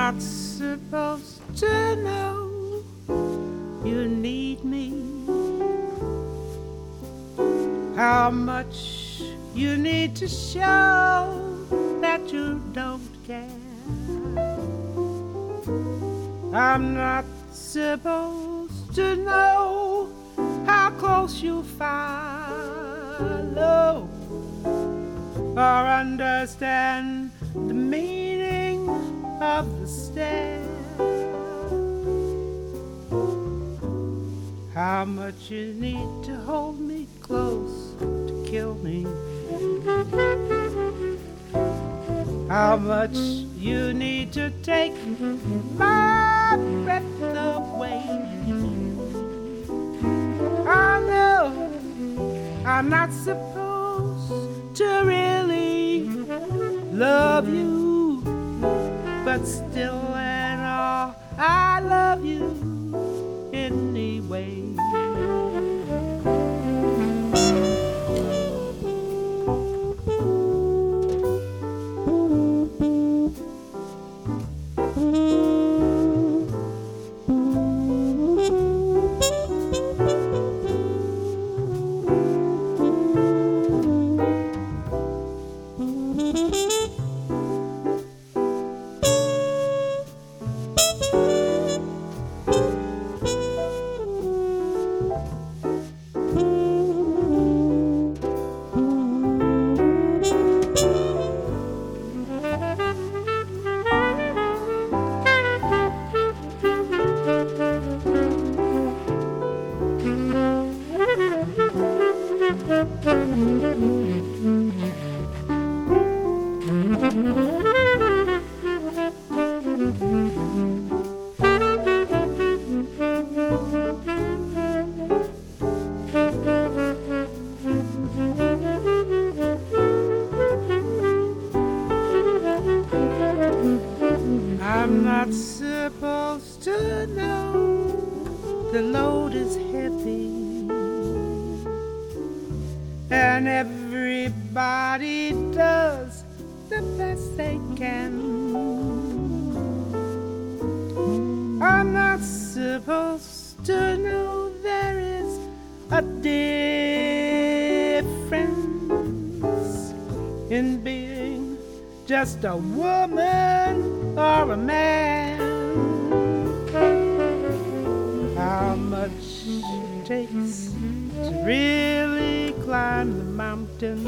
not supposed to know you need me, how much you need to show that you don't care. I'm not supposed to know how close you follow or understand the meaning of the stare. How much you need to hold me close to kill me, how much you need to take my breath away. I know I'm not supposed to really love you, but still and all I love you anyway. I'm not supposed to know the load is heavy and everybody does the best they can. I'm not supposed to know there is a difference in being just a woman or a man. How much it takes to really climb the mountain,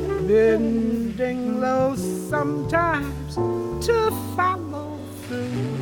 bending low sometimes to follow through.